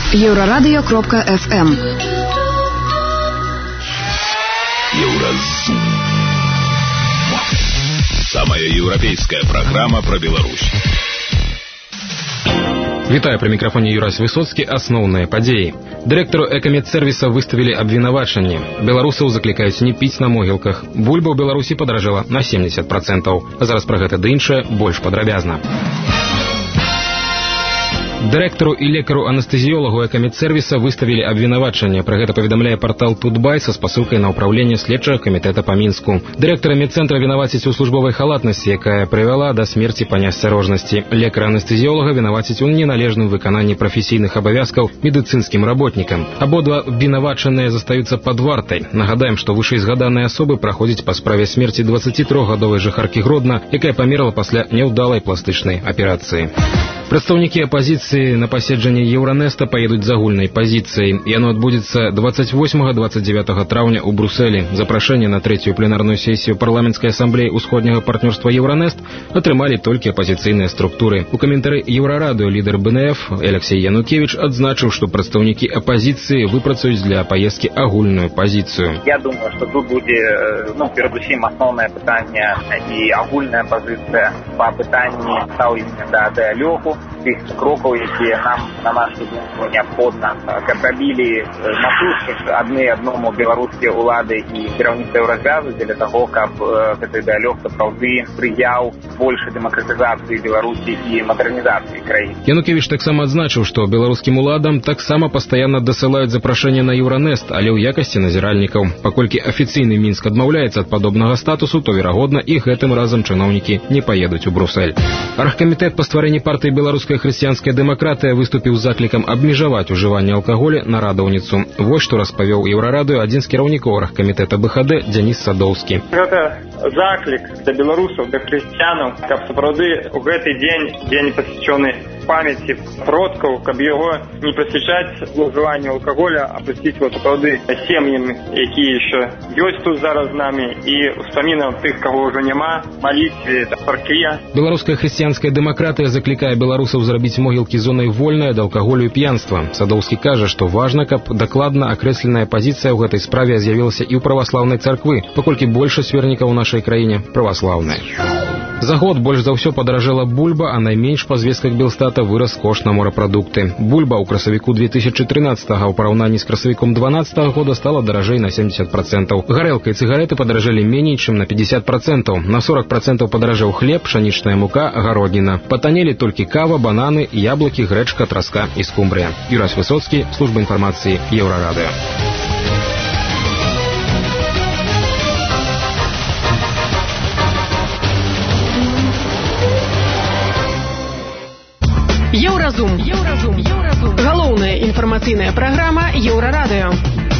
Еврорадио.FM. Евразум. Самая европейская программа про Беларусь. Вітаю, при мікрафоне Юрась Высоцкі. Асноўныя падзеі. Дырэктару экамедсервіса выставілі абвінавачанне. Беларусаў заклікаюць не піць на могілках. Бульба ў Беларусі падаражэла на 70%. А зараз пра гэта ды іншае больш падрабязна. Дырэктару і лекару-анестэзіёлагу экамедсервіса выставілі абвінавачанне. Пра гэта паведамляе партал Тутбай са спасылкай на ўпраўленне следчага камітэта па Мінску. Дырэктара медцэнтра вінаваціць у службовай халатнасці, якая прывяла да смерці па неасцярожнасці. Лекара-анестэзіёлага вінаваціць у неналежным выкананні прафесійных абавязкаў медыцынскім работнікам. Абодва абвінавачаныя застаюцца пад вартай. Нагадаем, што вышэйзгаданыя асобы праходзяць па справе смерці 23-гадовай жыхаркі Гродна, якая памерла пасля няўдалай пластычнай аперацыі. Прадстаўнікі апазіцыі на паседжанне Еўранэста паедуць з агульнай пазіцыяй. Яно адбудзецца 28-29 траўня ў Брусэлі. Запрашэнне на трэцюю пленарную сесію парламенцкай асамблеі ўсходняга партнёрства Еўранэст атрымалі толькі апазіцыйныя структуры. У каментары Еўрарадыё лідар БНФ Алексей Янукевич адзначыў, што прадстаўнікі апазіцыі выпрацуюць для паездкі агульную пазіцыю. Я думаю, што тут будзе, перадусім асноўнае пытанне і агульная пазіцыя па пытанні стаўлення да дыалогу, тых крокаў, якія нам, на нашу думку, неабходна, каб рабілі насустрач адному беларускія ўлады і кіраўніцтва Еўразвязу для таго, каб гэты дыалог сапраўды спрыяў большай дэмакратызацыі Беларусі і мадэрнізацыі краіны. Янукевич таксама адзначыў, што беларускім уладам таксама пастаянна дасылаюць запрашэнне на Еўранэст, але ў якасці назіральнікаў. Паколькі афіцыйны Мінск адмаўляецца ад падобнага статусу, то, верагодна, і гэтым разам чыноўнікі не паедуць у Брусэль. Аргкамітэт па стварэнні партыі «Беларуская хрысціянская дэмакратыя» выступіў з заклікам абмежаваць ужыванне алкаголя на радаўніцу. Вось што распавёў Еўрарадыё адзін з кіраўнікоў аргкамітэта БХД Дзяніс Садоўскі. Гэта заклік да беларусаў, да хрысціянаў, каб сапраўды ў гэты дзень пасвячоны памяці продкаў, каб яго не прысвячаць ужыванню алкаголя, а прысвяціць сапраўды сем'ям, якія яшчэ ёсць тут зараз з намі, і ўспамінам тых, каго ўжо няма, малітве, царкве. Беларуская хрысціянская дэмакратыя заклікае беларусаў зрабіць могілкі зонай вольнай ад алкаголю і п'янства. Садоўскі кажа, што важна, каб дакладна акрэсленая пазіцыя ў гэтай справе з'явілася і ў праваслаўнай царквы, паколькі большасць вернікаў у нашай краіне праваслаўныя. За год больш за ўсё падаражэла бульба, а найменш па звестках Белстата вырас кошт на морапрадукты. Бульба ў красавіку 2013-го ў параўнанні з красавіком 2012 года стала даражэй на 70%. Гарэлка і цыгареты падаражэлі меней, чым на 50%. На 40% падаражэў хлеб, пшанічная мука, гародніна. Патанелі толькі кава, бананы, яблыкі, грэчка, траска і скумбрыя. Юрась Высоцкі, служба інфармацыі Еўрарадыё. Еўразум. Галоўная інфармацыйная праграма Еўрарадыё.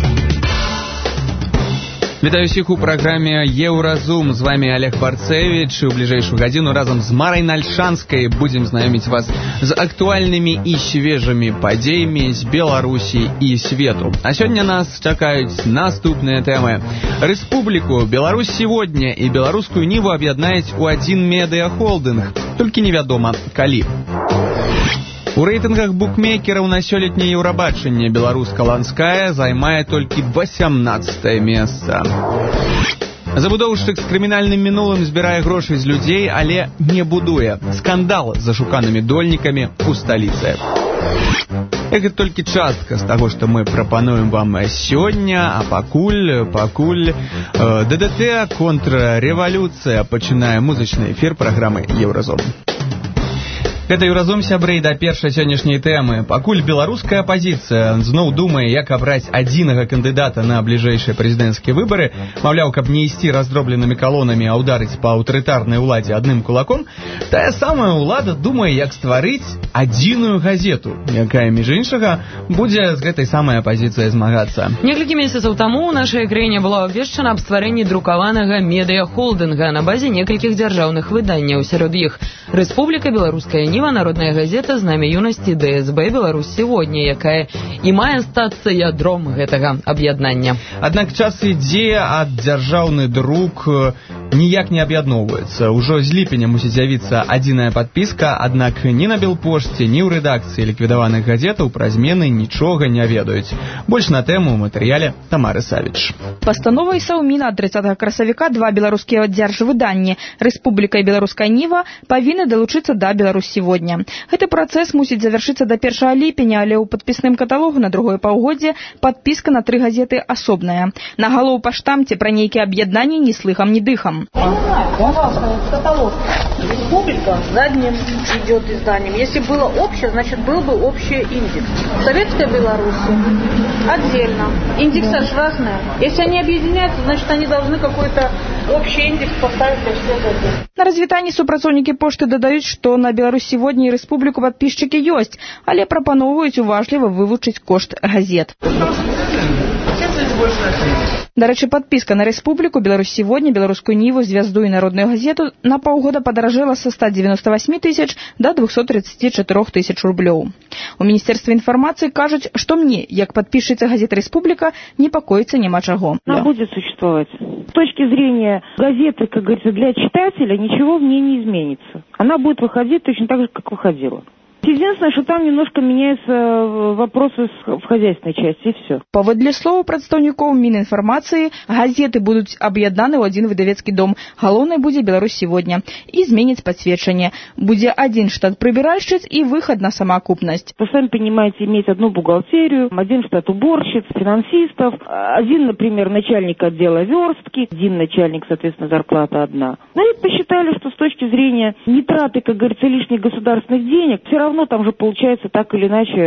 Вітаю ўсіх у праграме Еўразум. З вами Олег Барцевич. У бліжэйшую гадзіну разам з Марай Нальшанскай будзем знаёміць вас з актуальнымі і свежымі падзеямі з Беларусі і свету. А сёння нас чакаюць наступныя тэмы. Рэспубліку, Беларусь сегодня і беларускую Ніву аб'яднаюць у адзін медыахолдынг. Толькі невядома, калі. У рэйтынгах букмекераў на сёлетняе Еўрабачанне беларуска-ланская займае толькі 18-е месца. Забудоўшчык з крымінальным мінулым збірае грошы з людзей, але не будуе. Скандал з зашуканымі дольнікамі ў сталіцы. Гэта толькі частка з таго, што мы прапануем вам сёння, а пакуль ДДТ контррэвалюцыя пачынае музычны эфір праграмы Еўразум. Гэта Еўразум, сябры, да першай сённяшняй тэмы. Пакуль беларуская апазіцыя зноў думае, як абраць адзінага кандыдата на бліжэйшыя прэзідэнцкія выбары, маўляў, каб не ісці раздробленымі калонамі, а ўдарыць па аўтарытарнай уладзе адным кулаком, тая самая ўлада думае, як стварыць адзіную газету, якая, між іншага, будзе з гэтай самай апазіцыяй змагацца. Некалькі месяцаў таму ў нашай краіне было абвешчана аб стварэнні друкаванага медыахолдынга на базе некалькіх дзяржаўных выданняў. Сярод іх Рэспубліка, Беларуская Ніва, Народная газета, Знамя юнасці, ДСБ, Беларусь сегодня, якая і мае стацца ядром гэтага аб'яднання. Аднак час ідзе, ад дзяржаўны друк ніяк не аб'ядноўваюцца. Ужо з ліпеня мусіць з'явіцца адзіная падпіска, аднак ні на Белпошце, ні ў рэдакцыі ліквідаваных газетаў пра змены нічога не ведаюць. Больш на тэму ў матэрыяле Тамары Савіч. Пастановай Саўміна ад 30 красавіка два беларускія дзяржвыданні «Рэспубліка» і «Беларуская Ніва» павінны далучыцца да «Беларусь сегодня». Гэты працэс мусіць завяршыцца да 1 ліпеня, але ў падпісным каталогу на другое паўгоддзе падпіска на 3 газеты асобная. На галоў па штамце пра нейкія аб'яднанні ні слыхам, ні дыхам. Пожалуйста, каталог. «Республика» задним идет изданием. Если было общее, значит был бы общий индекс. Советская Беларусь отдельно. Индексы разные. Если они объединяются, значит они должны какой-то общий индекс поставить для всех газет. На развітанні супрацоўнікі пошты дадаюць, што на «Беларусь сегодня» і «Рэспубліку» падпісчыкі ёсць, але прапаноўваюць уважліва вывучыць кошт газет. Дарэчы, падпіска на «Рэспубліку», «Беларусь сегодня», «Беларускую Ніву», «Звязду» і «Народную газету» на паўгода падаражэла са 198 тысяч до 234 тысяч рублёў. У Міністэрстве інфармацыі кажуць, што мне, як падпісчыца газеты «Рэспубліка», непакоіцца няма чаго. Она будет существовать. С точки зрения газеты, как говорится, для читателя ничего в ней не изменится. Она будет выходить точно так же, как выходила. Единственное, что там немножко меняются вопросы в хозяйственной части, и все. Паводле слоў прадстаўнікоў Мінінфармацыі, газеты будуць аб'яднаны ў адзін выдавецкі дом. Галоўнай будзе «Беларусь сегодня» і зменіць пасведчанне. Будзе адзін штат прыбіральшчыц і выхад на самаокупнасць. Вы сами понимаете, иметь одну бухгалтерию, один штат уборщиц, финансистов, один, например, начальник отдела верстки, один начальник, соответственно, зарплата одна. Но они посчитали, что с точки зрения нетраты, как говорится, лишних государственных денег, все равно там же получается так или иначе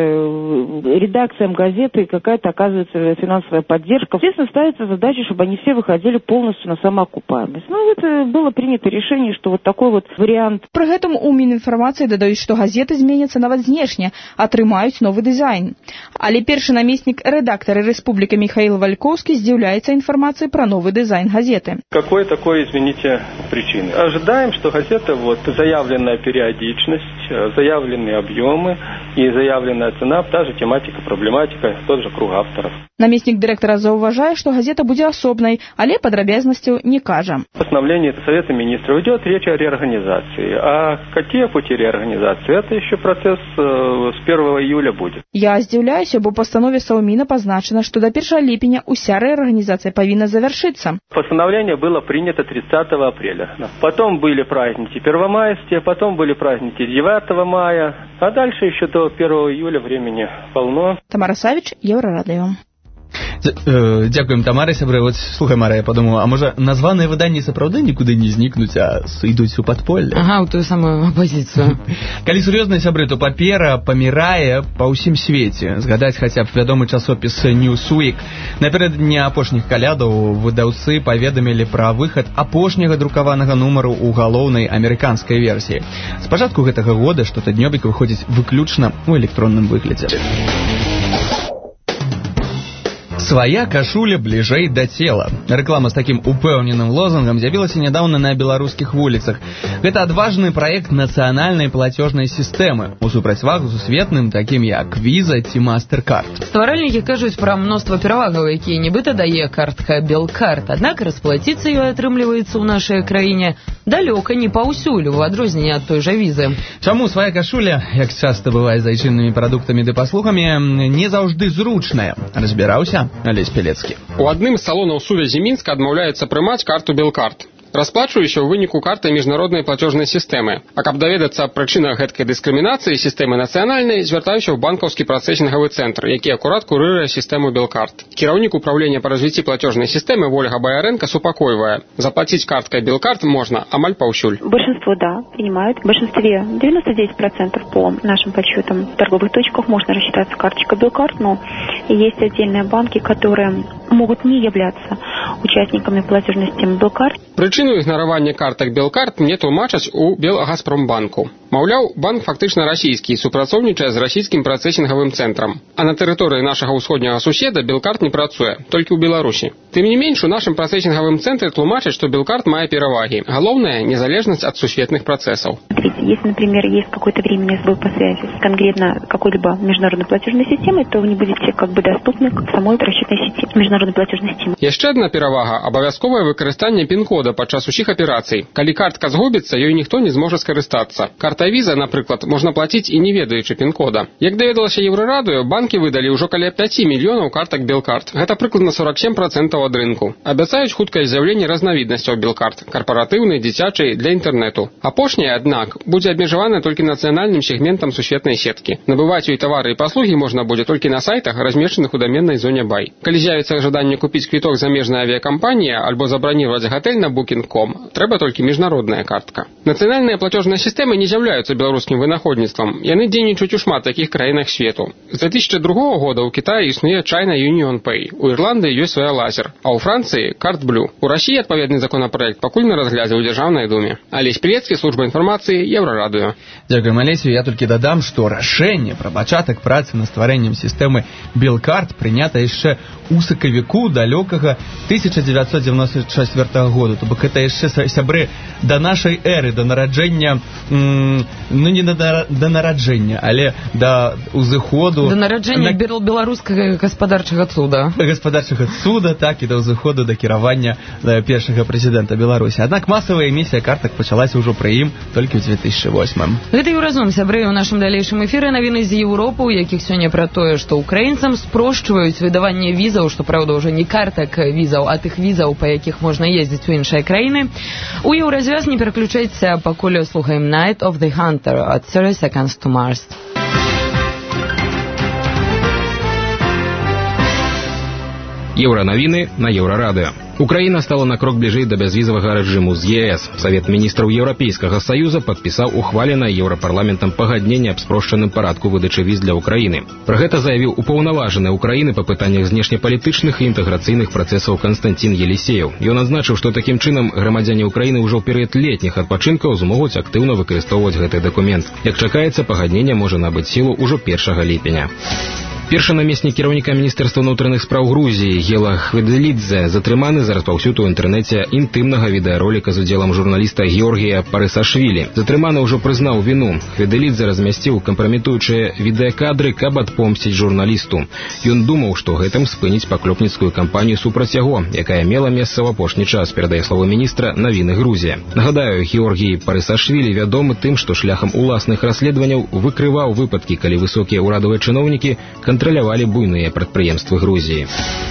редакциям газеты какая-то оказывается финансовая поддержка. Естественно, ставится задача, чтобы они все выходили полностью на самоокупаемость. Ну, это было принято решение, что вот такой вот вариант. Пры гэтым у Мінінфармацыі дадаюць, што газеты зменяцца нават знешне, атрымаюць новы дызайн. Але першы намеснік рэдактара «Рэспублікі» Михаил Валькоўскі здзіўляецца інфармацыяй пра новы дызайн газеты. Какой такой, извините, причины? Ожидаем, что газета, вот, заявленная периодичность, заявленные объемы и заявленная цена, та же тематика, проблематика, тот же круг авторов. Намеснік дырэктара заўважае, што газета будзе асобнай, але падрабязнасцяў не кажа. В постановлении Совета Министров идет речь о реорганизации. А какие пути реорганизации? Это еще процесс с 1 июля будет. Я здзіўляюся, бо пастанове Саўміна пазначана, што да 1 ліпеня уся рэарганізацыя павінна завяршыцца. Постановление было принято 30 апреля. Потом были праздники первомайские, потом были праздники 9 мая, а дальше еще до 1 июля времени полно. Тамара Савіч, Еўрарадыё. Дзякуем, Тамара, сябры. Вот, слухай, Мара, я подумала, а можа названыя выданні сапраўды нікуды не знікнуць, а ідуць у падполле? Ага, у тую самую апозіцыю. Калі сур'ёзна, сябры, то папера памірае па ўсім свеце. Згадаць хаця б вядомы часопіс Newsweek. Напярэдадні апошніх калядаў выдаўцы паведамілі пра выхад апошняга друкаванага нумару ў галоўнай амерыканскай версіі. З пачатку гэтага года штотыднёвік выходзіць выключна ў электронным выглядзе. Свая кашуля бліжэй да цела. Рэклама з такім упэўненым лозунгам з'явілася нядаўна на беларускіх вуліцах. Гэта адважны праект нацыянальнай плацёжнай сістэмы у супрацьвагу сусветным, такім як Visa ці MasterCard. Стваральнікі кажуць пра мноства перавагаў, якія нібыта дае картка Белкарт, аднак расплаціцца ёй атрымліваецца ў нашай краіне далёка не паўсюль, у адрозненне ад той жа візы. Чаму свая кашуля, як часта бывае з айчыннымі прадуктамі ды паслугамі, не заўжды зручная? Разбіраўся Алесь Пелецкі. У адным з салонаў сувязі Мінска адмаўляецца прымаць карту Белкарт. Расплачваюся ў выніку картай міжнароднай плацёжнай сістэмы. А каб даведацца аб прычынах гэткай дыскрымінацыі сістэмы нацыянальнай, звяртаюся ў банкаўскі працэсінгавы цэнтр, які акурат курыруе сістэму Белкарт. Кіраўнік управлення па развіцці плацёжнай сістэмы Ольга Баяренко супакойвае: заплаціць карткай Белкарт можна амаль паўсюль. Большинство, да, принимают. В большинстве, 99% по нашим подсчетам, в торговых точках можно рассчитаться карточкой Белкарт, но есть отдельные банки, которые могут не являться участниками платежной системы Белкарт. Прычыну ігнаравання картак Белкарт мне тлумачаць у Белгазпромбанку. Маўляў, банк фактычна расійскі, супрацоўнічае з расійскім працэсінгавым цэнтрам. А на тэрыторыі нашага ўсходняга суседа Белкарт не працуе, толькі ў Беларусі. Тым не менш, у нашым працэсінгавым цэнтры тлумачаць, што Белкарт мае перавагі. Галоўнае – незалежнасць ад сусветных процессов. Если, например, есть какой-то временный сбой по связи с конкретно какой-либо международной платежной системой, то вы не будете как бы доступны к самой расчетной сети международной платежной системы. Яшчэ адна перавага – абавязковае выкарыстанне пін-кода пін-кода падчас усіх аперацый. Калі картка згубіцца, ёй ніхто не зможа скарыстацца. Картай Віза, напрыклад, можна плаціць і не ведаючы пін-кода. Як даведалася Еўрарадыё, банкі выдалі ўжо каля 5 мільёнаў картак Белкарт. Гэта прыкладна 47% ад рынку. Абяцаюць хуткае з'яўленне разнавіднасцяў Белкарт, карпаратыўнай, дзіцячай, для інтэрнэту. Апошняе, аднак, будзе абмежавана толькі нацыянальным сегментам сусветнай сеткі. Набываць ёй тавары і паслугі можна будзе толькі на сайтах, размешчаных у даменнай зоне бай. Калі з'явіцца жаданне купіць квіток замежнай авіякампаніі альбо забраніваць гатэль на Booking.com, трэба толькі міжнародная картка. Нацыянальныя платежныя сістэмы не з'яўляюцца беларускім вынаходніцтвам. Яны дзейнічаюць у шмат такіх краінах свету. З 2002 года ў Кітаі існуе China Union Pay. У Ірландыі ёсць свая лазер, а ў Францыі Carte Bleu. У Расіі адпаведны законапраект пакуль на разглядзе ў Дзяржаўнай думе. Алесь Пілецкі, служба інфармацыі, Еўрарадыё. Дзякуй, Алесю. Я толькі дадам, што рашэнне пра пачатак працы над стварэннем сістэмы Белкарт прынята яшчэ ў сакавіку далёкага 1994 года. То бок гэта яшчэ сябры да нашай эры, да нараджэння, не да нараджэння, але да ўзыходу... Да нараджэння беларускага гаспадарчага цуда. Гаспадарчага цуда, так, і да ўзыходу да кіравання першага прэзідэнта Беларусі. Аднак масавая эмісія картак пачалася ўжо пры ім толькі ў 2008. Гэта Еўразум, сябры, у нашым далейшым эфіры навіны з Еўропы, у якіх сёння пра тое, што ўкраінцам спрошчваюць выдаванне візаў, што, праўда, ўжо не картак візаў, а тых візаў, па якіх можна ездзіць у іншыя краіны. У Еўразвяз не пераключайся, пакуль слухаем Night of the Hunter ад 30 Seconds to Mars. Еўранавіны на Еўрарадыё. Украіна стала на крок бліжэй да бязвізавага рэжыму з ЕС. Савет міністраў Еўрапейскага Саюза падпісаў ухваленае Еўрапарламентам пагадненне аб спрошчаным парадку выдачы віз для Украіны. Пра гэта заявіў упаўнаважаны Украіны па пытаннях знешнепалітычных і інтэграцыйных працэсаў Канстантин Елісеев. Ён адзначыў, што такім чынам грамадзяне Украіны ўжо ў перыяд летніх адпачынкаў змогуць актыўна выкарыстоўваць гэты дакумент. Як чакаецца, пагадненне можа набыць сілу ўжо 1 ліпеня. Першы намеснік кіраўніка міністэрства ўнутраных спраў Грузіі Гела Хведалідзе затрыманы за распаўсюд у інтэрнэце інтымнага відэароліка з удзелам журналіста Георгія Парысашвілі. Затрыманы ўжо прызнаў віну. Хведалідзе размясціў кампраметуючыя відэакадры, каб адпомсціць журналісту. Ён думаў, што гэтым спыніць паклёпніцкую кампанію супраць яго, якая мела месца ў апошні час, перадае словы міністра навіны Грузія. Нагадаю, Георгій Парысашвілі вядомы тым, што шляхам уласных расследаванняў выкрываў выпадкі, калі высокія ўрадавыя чыноўнікі кантралявалі буйныя прадпрыемствы Грузіі.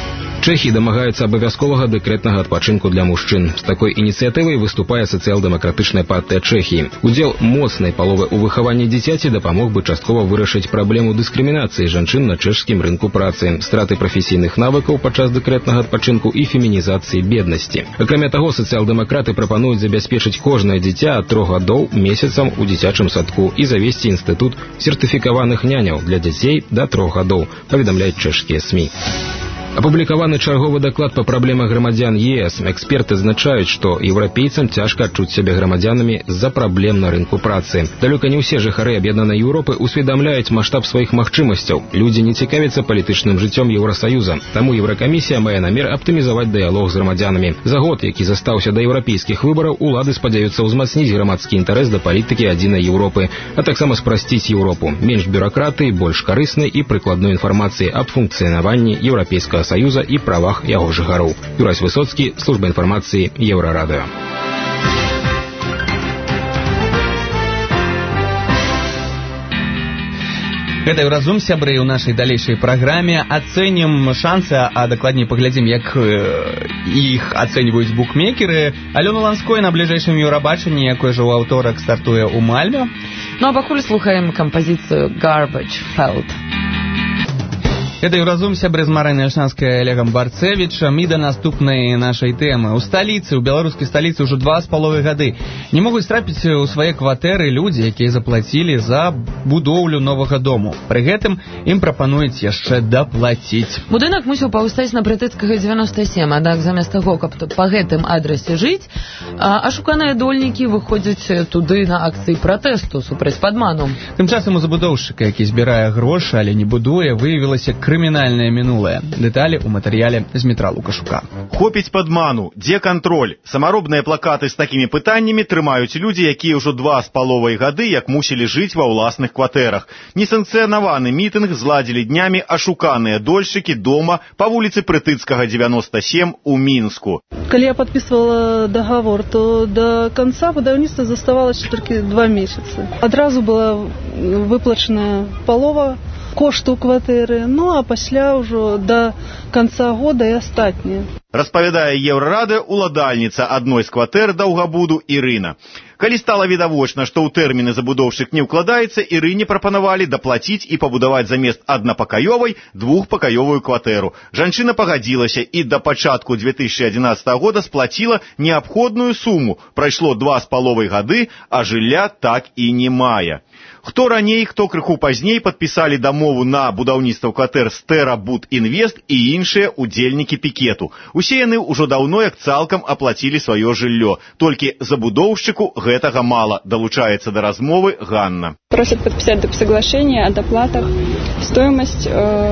Чэхі дамагаюцца абавязковага дэкрэтнага адпачынку для мужчын. З такой ініцыятывай выступае сацыял-дэмакратычная партыя Чэхіі. Удзел моцнай паловы ў выхаванні дзіцяці дапамог бы часткова вырашыць праблему дыскрымінацыі жанчын на чэшскім рынку працы, страты прафесійных навыкаў падчас дэкрэтнага адпачынку і фемінізацыі беднасці. Акрамя таго, сацыял-дэмакраты прапануюць забяспечыць кожнае дзіця ад 3 гадоў месяцам у дзіцячым садку і завесці інстытут сертыфікаваных няняў для дзяцей да 3 гадоў, паведамляюць чэшскія СМІ. Апублікаваны чарговы даклад па праблемах грамадзян ЕС. Эксперты адзначаюць, што еўрапейцам цяжка адчуць сябе грамадзянамі з-за праблем на рынку працы. Далёка не ўсе жыхары аб'яднанай Еўропы усведамляюць маштаб сваіх магчымасцяў. Людзі не цікавяцца палітычным жыццём Еўрасаюза. Таму Еўракамісія мае намер аптымізаваць дыялог з грамадзянамі. За год, які застаўся да еўрапейскіх выбараў, улады спадзяюцца ўзмацніць грамадскі інтарэс да палітыкі адзінай Еўропы, а таксама спрасціць Еўропу. Менш бюракратыі, больш карыснай і прыкладной інфармацыі аб функцыянаванні еўрапейскага Саюза і правах яго жыхароў. Юрась Высоцкі, служба інфармацыі, Еўрарадыё. Гэта Еўразум, сябры, ў нашай далейшай праграме. Ацэнім шансы, а дакладней паглядзім, як іх ацэньваюць букмекеры. Алёна Ланской на бліжэйшым Еўрабачанні, якое ж у аўторак стартуе ў Мальме. Ну а пакуль слухаем кампазіцыю Garbage Felt. Это Еўразум, сябры, з Марай Нальшанскай, Олегам Барцевічам. І да наступнай нашай тэмы. У сталіцы, у беларускай сталіцы ўжо 2,5 гады не могуць трапіць у свае кватэры людзі, якія заплацілі за будоўлю новага дому. Пры гэтым ім прапануюць яшчэ даплаціць. Будынак мусіў паўстаць на Прытыцкага 97, аднак замест таго, каб па гэтым адрасе жыць, ашуканыя дольнікі выходзяць туды на акцыі пратэсту супраць падману. Тым часам у забудоўшчыка, які збірае грошы, але не будуе, выявілася крымінальнае мінулае. Дэталі ў матэрыяле з Дмітра Лукашука. Хопіць падману, дзе кантроль? Самаробныя плакаты з такімі пытаннямі трымаюць людзі, якія ўжо 2,5 гады як мусілі жыць ва ўласных кватэрах. Несанкцыянаваны мітынг зладзілі днямі ашуканыя дольшчыкі дома па вуліцы Прытыцкага, 97 у Мінску. Калі я подписывала договор, то до конца будаўніцтва заставалось толькі 2 месяцы. Адразу была выплачана палова кошту кватэры, ну а пасля ўжо до конца года і астатнія. Распавядае Еўрарада уладальніца адной з кватэр Даўгабуду Ірына. Калі стала відавочна, што ў тэрміны забудоўшчык не ўкладаецца, Ірыне прапанавалі даплаціць і пабудаваць замест аднапакаёвай 2-пакаёвую кватэру. Жанчына пагадзілася і да пачатку 2011 года сплаціла неабходную суму. Прайшло 2,5 гады, а жылля так і не мае. Хто раней, хто крыху пазней падпісалі дамову на будаўніцтва кватэр з Терабуд Інвест і іншыя удзельнікі пікету. Усе яны ўжо даўно як цалкам аплацілі сваё жыллё. Толькі забудоўшчыку гэтага мала. Долучается до размовы Ганна. Просят подписать соглашение о доплатах. Стоимость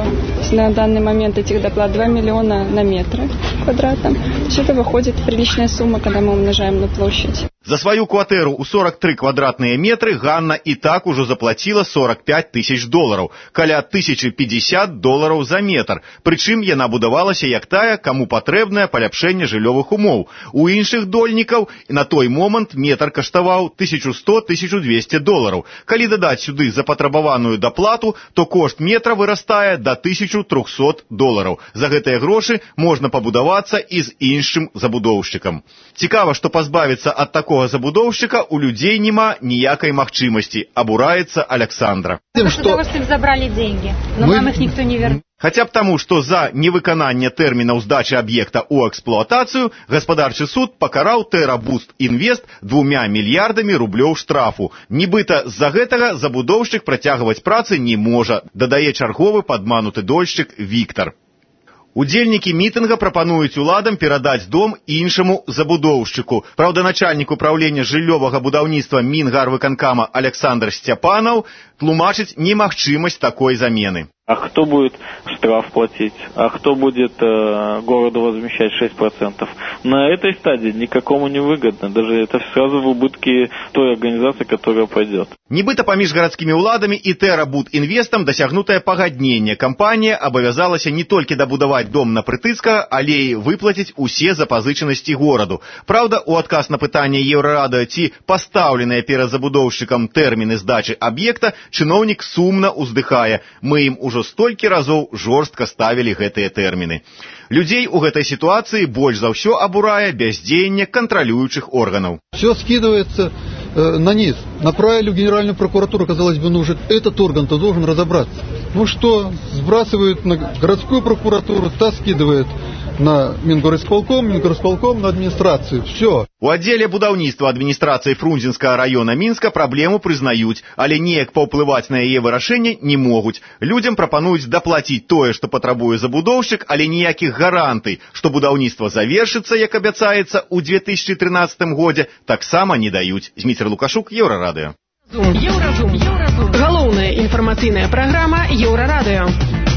на данный момент этих доплат 2 миллиона на метр квадратном. Все это выходит приличная сумма, когда мы умножаем на площадь. За свою кватэру ў 43 квадратныя метры Ганна і так ужо заплаціла $45 000, каля $1050 за метр. Прычым яна будавалася як тая, каму патрэбнае паляпшэнне жыллёвых умоў. У іншых дольнікаў на той момант метр каштаваў $1100-1200. Калі дадаць сюды запатрабаваную даплату, то кошт метра вырастае до $1300. За гэтыя грошы можна пабудавацца і з іншым забудоўшчыкам. Цікава, што пазбавіцца ад такого забудоўшчыка у людзей няма ніякай магчымасці, абураецца Александра. Что забрали деньги, но нам их никто не вернул. Хаця б таму, што за невыкананне тэрмінаў здачы аб'екта ў эксплуатацыю гаспадарчы суд пакараў Терабуд Інвест 2 мільярдамі рублёў штрафу. Нібыта з-за гэтага забудоўшчык працягваць працы не можа, дадае чарговы падмануты дольшчык Віктар. Удзельнікі мітынга прапануюць уладам перадаць дом іншаму забудоўшчыку. Праўда, начальнік управлення жыллёвага будаўніцтва Мінгарвыканкама Александр Сцяпанаў тлумачыць немагчымасць такой замены. А кто будет штраф платить? А кто будет городу возмещать 6%? На этой стадии никакому не выгодно. Даже это сразу в убытки той организации, которая пойдет. Нібыта паміж гарадскімі ўладамі і Терабуд Інвестам дасягнутае пагадненне. Кампанія абавязалася не толькі дабудаваць дом на Прытыцкага, але і выплаціць усе запазычанасці гораду. Праўда, у адказ на пытанне Еўрарада, ці пастаўленыя перад забудоўшчыкам тэрміны здачы аб'екта, чыноўнік сумна ўздыхае. Мы ім ужо столькі разоў жорстка ставілі гэтыя тэрміны. Людзей у гэтай ситуации больш за ўсё абурае бяздзеянне кантралюючых органаў. Все скидывается на низ. Направили в Генеральную прокуратуру, казалось бы, уже этот орган-то должен разобраться. Ну что, сбрасывают на городскую прокуратуру, та скидывает на Мингорисполком на администрацию. Все. У аддзеле будаўніцтва адміністрацыі Фрунзенскага района Мінска праблему прызнаюць, але неяк паўплываць на яе вырашэнне не могуць. Людзям прапануюць даплаціць тое, што патрабуе забудоўшчык, але ніякіх гарантый, што будаўніцтва завершыцца, як абяцаецца, у 2013 годзе, таксама не даюць. Дмітрий Лукашук, Еўрарадыё. Еўразум. Галоўная інфармацыйная праграма Еўрарадыё.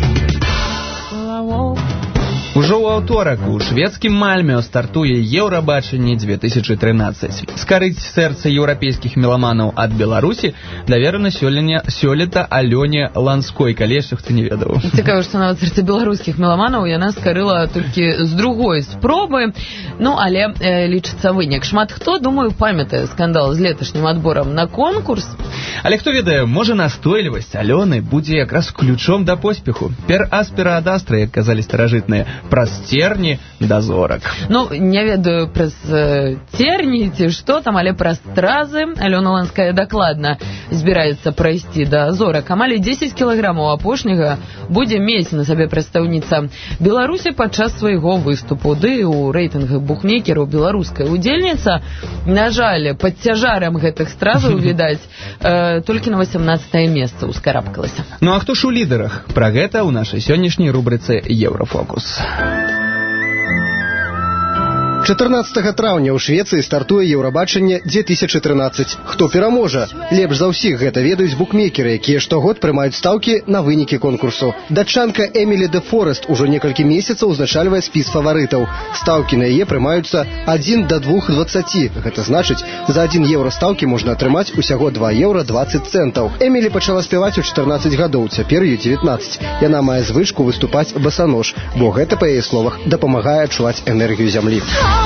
Ужо ў аўторак у шведскім Мальме стартуе Еўрабачанне 2013. Скарыць сэрца еўрапейскіх меламанаў ад Беларусі даверана сёлета Алёне Ланской, калі яшчэ хто не ведаў. Цікава, што нават сэрца беларускіх меламанаў яна скарыла толькі з другой спробы. Ну, але лічыцца вынік. Шмат хто, думаю, памятае скандал з леташнім адборам на конкурс. Але хто ведае, можа настойлівасць Алёны будзе якраз ключом да поспеху. Пер аспера ад астра, як казалі старажытныя, праз церні да зорак. Ну, не ведаю праз церні ці што там, але праз стразы Алёна Ланская дакладна збіраецца прайсці да зорак. Амаль 10 кілаграмаў апошняга будзе мець на сабе прадстаўніца Беларусі падчас свайго выступу. Ды у рэйтынгах букмекераў беларуская удзельніца, на жаль, пад цяжарам гэтых стразаў, відаць, толькі на 18-е месца ускарабкалася. Ну а хто ж у лідарах? Пра гэта ў нашай сённяшняй рубрыцы Еўрафокус. 14 траўня ў Швецыі стартуе Еўрабачанне 2013. Хто пераможа? Лепш за ўсіх гэта ведаюць букмекеры, якія штогод прымаюць стаўкі на вынікі конкурсу. Датчанка Эмілі де Форест ужо некалькі месяцаў узначальвае спіс фаварытаў. Стаўкі на яе прымаюцца 1 до 2,20. Гэта значыць, за 1 еўра стаўкі можна атрымаць усяго 2 еўра 20 центаў. Эмілі пачала спяваць у 14 гадоў, цяпер ёй 19. Яна мае звычку выступаць басанож, бо гэта, па яе словах, дапамагае адчуваць энергію зямлі.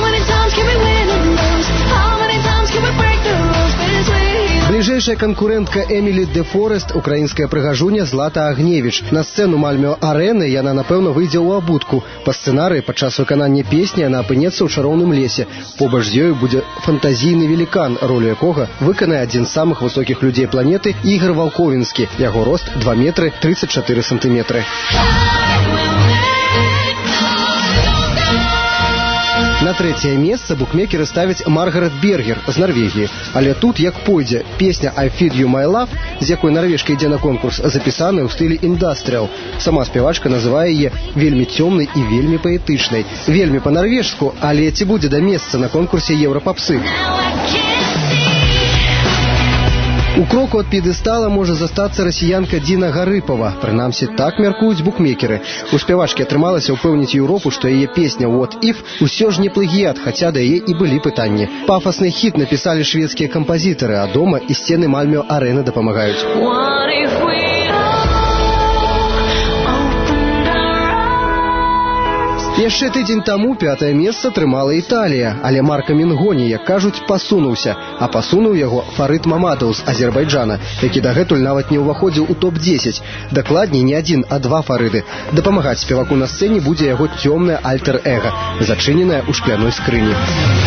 Бліжэйшая канкурэнтка Эмілі де Форест – украінская прыгажуня Злата Агневіч. На сцэну Мальмё-арэны яна, напэўна, выйдзе ў абутку. Па сцэнарыі падчас выканання песні яна апынецца ў чароўным лесе. Побач з ёю будзе фантазійны велікан, ролю якога выканае адзін з самых высокіх людзей планеты Ігар Валковінскі. Яго рост 2 метры 34 сантыметры. На трэцяе месца букмекеры ставяць Маргарет Бергер з Нарвегіі. Але тут як пойдзе. Песня «I Feed You My Love», з якой нарвежка ідзе на конкурс, запісаная ў стылі індастрыал. Сама спявачка называе яе вельмі цёмнай і вельмі паэтычнай. Вельмі па-нарвежску, але ці будзе да месца на конкурсе Еўрапапсы? У кроку ад п'едэстала можа застацца расіянка Діна Гарыпова. Прынамсі, так мяркуюць букмекеры. У спявачкі атрымалася ўпэўніць Еўропу, што яе песня «What If» усё ж не плагіят, хаця да яе і былі пытанні. Пафасны хіт напісалі шведскія кампазітары, а дома і сцены Мальмё-арэны дапамагаюць. Яшчэ тыдзень таму 5-е месца трымала Італія, але Марка Мінгоні, як кажуць, пасунуўся. А пасунуў яго Фарыд Мамадоў з Азербайджана, які дагэтуль нават не ўваходзіў у топ-10. Дакладней, не адзін, а 2 Фарыды. Дапамагаць спеваку на сцэне будзе яго цёмнае альтер-эга, зачыненае ў шкляной скрыні.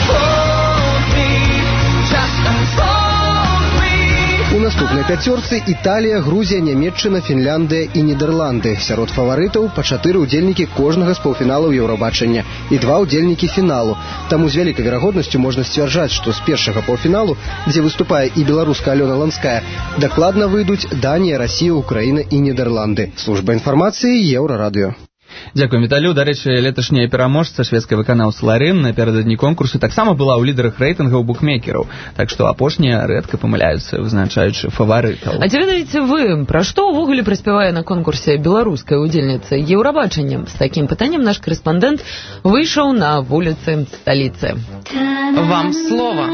У наступнай пяцёрцы Італія, Грузія, Нямецчына, Фінляндыя і Нідерланды. Сярод фаварытаў па 4 удзельнікі кожнага з паўфіналаў Еўрабачання і 2 удзельнікі фіналу. Таму з вялікай верагоднасцю можна сцвярджаць, што з першага паўфіналу, дзе выступае і беларуска Алёна Ланская, дакладна выйдуць Данія, Расія, Украіна і Нідерланды. Служба інфармацыі Еўрарадыё. Дзякуй, Віталю. Дарэчы, леташняя пераможца шведская выканаўца Ларин напярэдадні конкурсу таксама была ў лідарах рэйтынгаў букмекераў. Так што апошнія рэдка памыляюцца, вызначаючы фаварытаў. А ці ведаеце вы, пра што ўвогуле праспявае на конкурсе беларуская удзельніца Еўрабачання? З такім пытаннем наш корэспандэнт выйшаў на вуліцы сталіцы. Вам слово.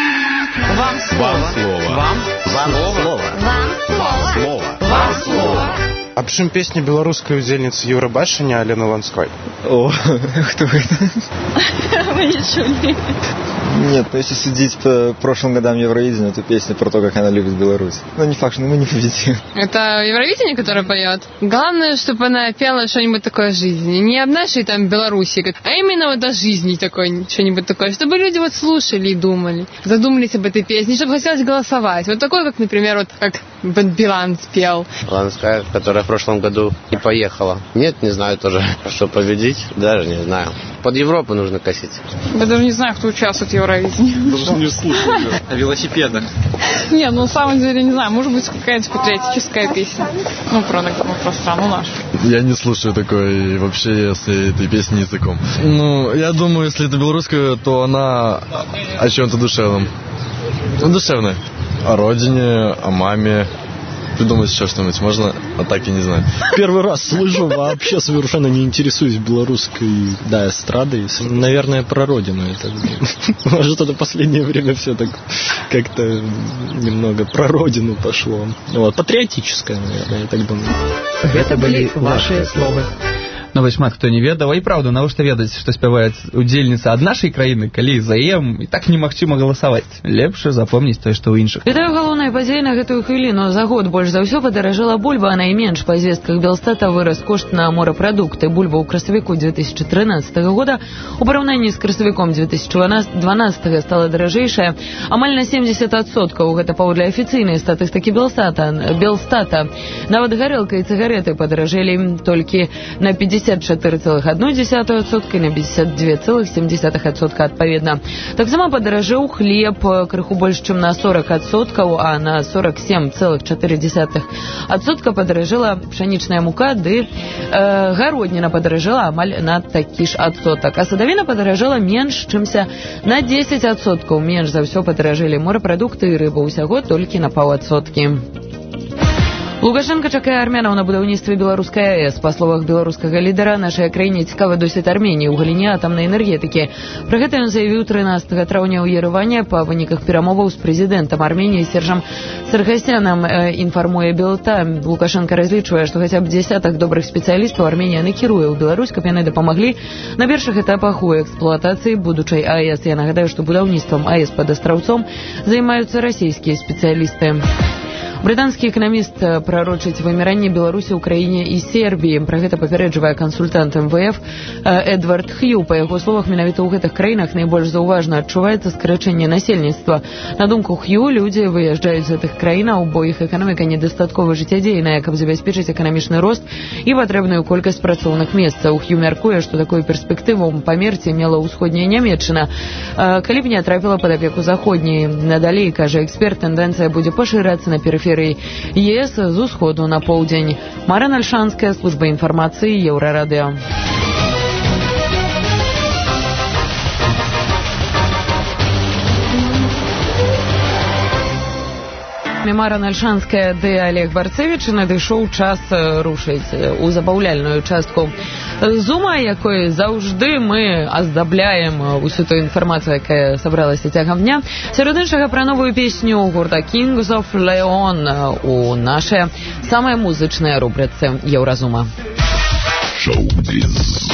Вам слово. Вам слово. Вам слово. Вам слово. Аб чым песня беларускай удзельніцы Еўрабачання Алены Ланской? О, кто это? Вы не чули? Нет, ну если судить по прошлым годам Евровидения, то песня про то, как она любит Беларусь. Ну не факт, что мы не победим. Это Евровидение, которое поет? Главное, чтобы она пела что-нибудь такое о жизни. Не об нашей там Беларуси, а именно вот о жизни такой, что-нибудь такое. Чтобы люди вот слушали и думали, задумались об этой песне, чтобы хотелось голосовать. Вот такой, как, например, вот как Билан спел. Ланская, которая в прошлом году не поехала. Нет, не знаю тоже, что победить, даже не знаю. Под Европу нужно косить. Я даже не знаю, кто участвует в Евровидении. Даже не слушаю. О велосипедах. Не, ну на самом деле не знаю, может быть какая-нибудь патриотическая песня. Ну, про страну нашу. Я не слушаю такой вообще с этой песней языком. Ну, я думаю, если это белорусская, то она о чем-то душевном. Ну, душевная. О родине, о маме. Придумать еще что-нибудь можно, а так и не знаю. Первый раз слышу, вообще совершенно не интересуюсь белорусской, да, эстрадой. Наверное, про родину это. Может, это последнее время все так как-то немного про родину пошло. Вот, патриотическое, наверное, я так думаю. Это были ваши слова. Ну, вось шмат хто не ведаў, і праўда, навошта ведаць, што спявае удзельніца ад нашай краіны, калі за ім і так немагчыма галасаваць. Лепш запомніць тое, што ў іншых. Вітаю, галоўная падзея на гэтую хвіліну. За год больш за ўсё падаражэла бульба, а найменш па звестках Белстата вырас кошт на морапрадукты. Бульба ў красавіку 2013 года у параўнанні з красавіком 2012 стала даражэйшая амаль на 70%. Гэта паводле афіцыйнай статыстыкі Белстата. Нават гарэлка і цыгареты падаражэлі толькі на 54,1% і на 52,7% адпаведна. Таксама падаражэў хлеб крыху больш, чым на 40%, а а на 47,4% падаражэла пшанічная мука, ды гародніна падаражэла амаль на такі ж адсотак. А садавіна падаражэла менш, чымся на 10%. Менш за ўсё падаражэлі морапрадукты і рыба, ўсяго толькі на паўадсоткі. Лукашенко чакае армянаў на будаўніцтве беларускай АЭС. Па словах беларускага лідара, нашай краіне цікавы досвед Арменіі ў галіне атамнай энергетыкі. Пра гэта ён заявіў 13 траўня ў Ереване па выніках перамоваў з прэзідэнтам Арменіі Сержам Саргасянам, інфармуе Белтайм. Лукашенко разлічвае, што хаця б дзесятак добрых спецыялістаў Арменія накіруе ў Беларусь, каб яны дапамаглі на першых этапах у эксплуатацыі будучай АЭС. Я нагадаю, што будаўніцтвам АЭС пад Астраўцом займаюцца расійскія спецыялісты. Брытанскі эканаміст прарочыць выміранне Беларусі, Украіне і Сербіі. Пра гэта папярэджвае кансультант МВФ Эдвард Хью. Па яго словах, менавіта ў гэтых краінах найбольш заўважна адчуваецца скарачэнне насельніцтва. На думку Хью, людзі выязджаюць з гэтых краінаў, бо іх эканоміка недастаткова жыццядзейная, каб забяспечыць эканамічны рост і патрэбную колькасць працоўных месцаў. Хью мяркуе, што такую перспектыву памерці мела ўсходняя Нямецчына, калі б не трапіла пад апеку заходняй. Надалей, кажа эксперт, тэндэнцыя будзе пашырацца на перыферыі ЕС з усходу на поўдзень. Марина Альшанская, служба інфармацыі, Еўрарадыё. Марина Альшанская ды Олег Барцевіч, надышоў час рушыць у забаўляльную частку Зума, якой заўжды мы аздабляем усю ту інфармацыю, якая сабралася цягам дня. Сярод іншага пра новую песню гурта Kings of Leon у нашай самай музычнай рубрыцы Еўразума. Шоу-биз.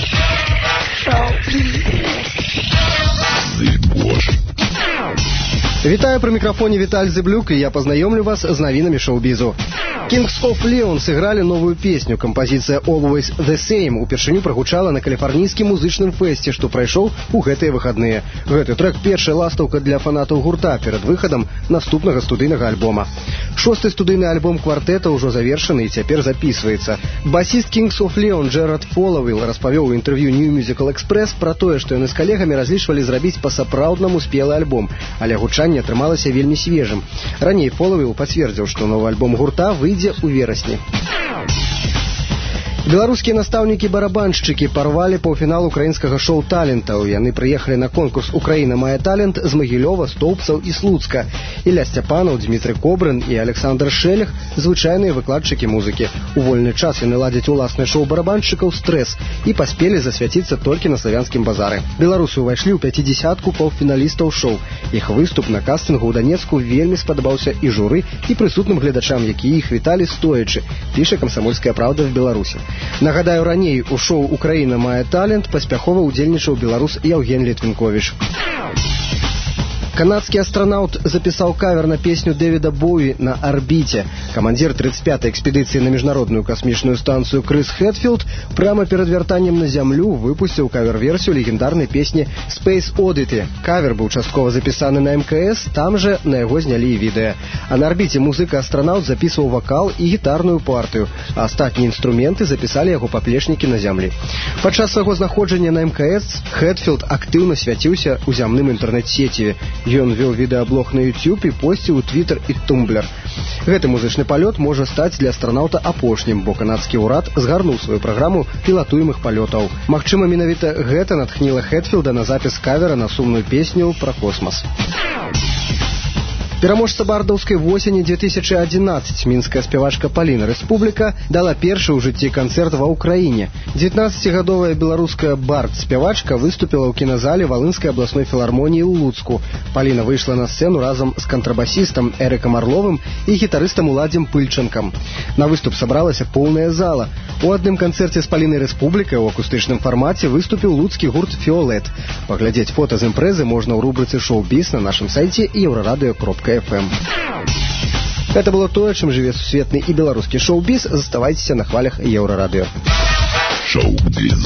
Вітаю, пры мікрафоне Віталь Зыблюк, і я пазнаёмлю вас з навінамі шоу-бізу. Kings of Leon сыгралі новую песню. Кампазіцыя Always the Same упершыню прагучала на каліфарнійскім музычным фэсце, што прайшоў у гэтыя выхадныя. Гэты трэк першая ластаўка для фанатаў гурта перад выхадам наступнага студыйнага альбома. 6-й студыйны альбом квартэта ўжо завершаны і цяпер запісваецца. Басіст Kings of Leon Джерард Фолавіл распавёў у інтэрв'ю New Musical Express пра тое, што яны з калегамі разлічвалі зрабіць па-сапраўднаму спелы альбом, але гучанне атрымалася вельмі свежым. Раней Фолавіл пацвердзіў, што новы альбом гурта выйдзе ў верасні. Беларускія настаўнікі-барабаншчыкі парвалі паўфінал украінскага шоу талентаў. Яны прыехалі на конкурс «Украіна мае талент» з Магілёва, Стоўпцаў і Слуцка. Ілля Сцяпанаў, Дмітрый Кобрын і Александр Шэлег – звычайныя выкладчыкі музыкі. У вольны час яны ладзяць уласнае шоу барабаншчыкаў «Стрэс» і паспелі засвяціцца толькі на славянскім базары. Беларусы ўвайшлі ў 50-ку паўфіналістаў шоу. Іх выступ на кастынгу ў Данецку вельмі спадабаўся і журы, і прысутным гледачам, якія іх віталі стоячы, піша «Камсамольская правда» в Беларусі. Нагадаю, раней у шоу «Украіна мае талент» паспяхова ўдзельнічаў беларус Яўген Літвінковіч. Канадскі астранаўт запісаў кавер на песню Дэвіда Боуі «На арбіце». Камандзір 35-й экспедыцыі на міжнародную касмічную станцыю Крыс Хэтфілд прямо перад вяртаннем на зямлю выпусціў кавер-версію легендарнай песні «Space Oddity». Кавер быў часткова запісаны на МКС, там жа на яго знялі і відэа. А на арбіце музыка-астранаўт запісваў вакал і гітарную партыю, а астатнія інструменты запісалі яго паплечнікі на зямлі. Падчас свайго знаходжання на МКС Хэтфілд актыўна свяціўся ў зямным інтэрнэт-сеціве. Ён вёў відэаблог на YouTube і посціў у Twitter і Tumblr. Гэты музычны палёт можа стаць для астранаўта апошнім, бо канадскі ўрад згарнуў сваю праграму пілатуемых палётаў. Магчыма, менавіта гэта натхніла Хэтфілда на запіс кавера на сумную песню пра космас. Пераможца бардаўскай восені 2011 мінская спявачка Паліна Рэспубліка дала першы ў жыцці канцэрт ва ўкраіне. 19-гадовая беларуская бард-спявачка выступіла ў кіназале Валынскай абласной філармоніі ў Луцку. Паліна выйшла на сцэну разам з кантрабасістам Эрыкам Арловым і гітарыстам Уладзем Пыльчанкам. На выступ сабралася поўная зала. У адным канцэрце з Палінай Рэспублікай у акустычным фармаце выступіў луцкі гурт «Фіолет». Паглядзець фота з імпрэзы можна ў рубрыцы «Шоу-біз» на нашым сайце еўрарадыё.FM. Гэта было тое, чым жыве сусветны і беларускі шоу-біз. Заставайцеся на хвалях Еўрарадыё. Шоу-біз.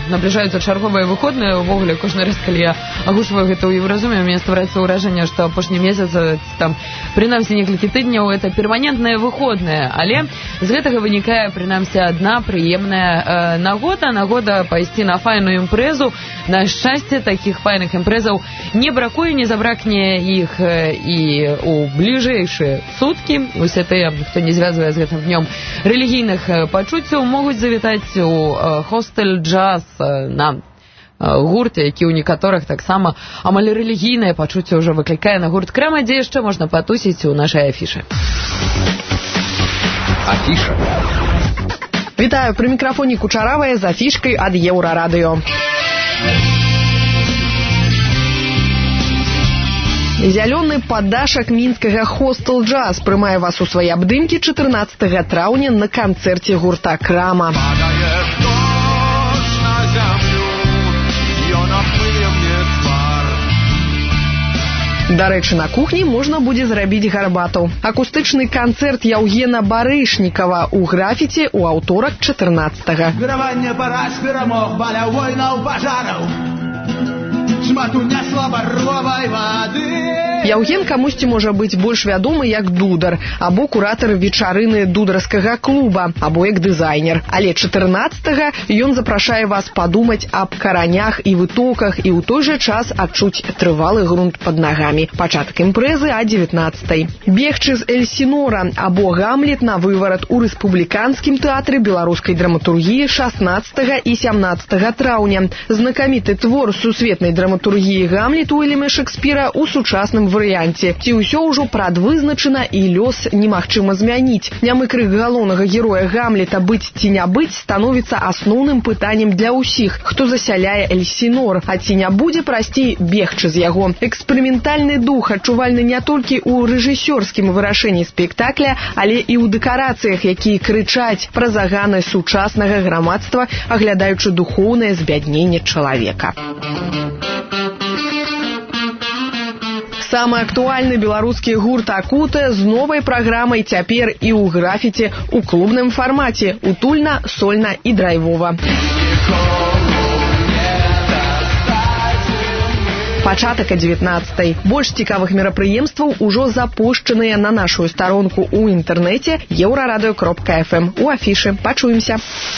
набліжаюцца чарговыя выходныя. Увогуле, кожны раз, калі я агушваю гэта ў Еўразуме, у мяне ствараецца ўражанне, што апошні месяц, там, прынамсі некалькі тыдняў, это перманентныя выходныя. Але з гэтага вынікае, прынамсі, адна прыемная нагода пайсці на файную імпрэзу. На шчасце, такіх файных імпрэзаў не бракуе, не забракне іх і у бліжэйшыя суткі. Усе тыя, хто не звязвае з гэтым днём рэлігійных пачуццяў, могуць завітаць у хостэль джаз на гурт, які ў некаторых таксама амаль рэлігійнае пачуцце ўжо выклікае на гурт Крэма, дзе яшчэ можна патусіць у нашай афішы. Афіша. Вітаю, пры мікрафоне Кучаравая з афішкай ад Еўрарадыё. Зялёны падашак мінскага хостел джаз прымае вас у свае абдымкі 14 траўня на канцэрце гурта Крама. Дарэчы, на кухні можна будзе зрабіць гарбату. Акустычны канцэрт Яўгена Барышнікава ў графіці ў аўторак 14-га. Віраванне параж перамог, баля войнаў, пажараў. Шматуня слабаровай вады. Яўген камусьці можа быць больш вядомы як дудар, або куратар вечарыны дударскага клуба, або як дызайнер. Але 14-га ён запрашае вас падумаць аб каранях і вытоках і ў той жа час адчуць трывалы грунт пад нагамі. Пачатак імпрэзы а 19-й. Бегчы з Эльсінора або Гамлет на выварат у рэспубліканскім тэатры беларускай драматургіі 16 і 17 траўня. Знакаміты твор сусветнай драматургіі Гамлет Уільяма Шекспіра ў сучасным варыянце. Ці ўсё ўжо прадвызначана і лёс немагчыма змяніць. Нямы крык галоўнага героя Гамлета «быць ці не быць» становіцца асноўным пытаннем для ўсіх, хто засяляе Эльсінор. А ці не будзе прасцей бегчы з яго? Эксперыментальны дух адчувальны не толькі ў рэжысёрскім вырашэнні спектакля, але і ў дэкарацыях, якія крычаць пра заганы сучаснага грамадства, аглядаючы духоўнае збядненне чалавека. Самы актуальны беларускі гурт «Акута» з новай праграмай цяпер і ў графіці ў клубным фармаце, утульна, сольна і драйвова. Пачатак а 19-й. Больш цікавых мерапрыемстваў ужо запушчаныя на нашу старонку ў інтэрнэце euraradeo.fm. У афішы. Пачуемся.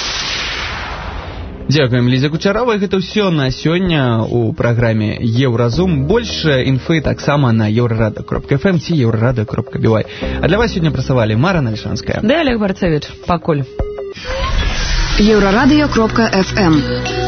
Дзякуем, Ліза Кучаравай. Гэта ўсё на сёння у праграме Еўразум. Больше інфы таксама на euraradeo.fm ці euraradeo.by. А для вас сёння працавалі Мара Нальшанская. Да, Олег Барцевич. Пакуль. euraradeo.fm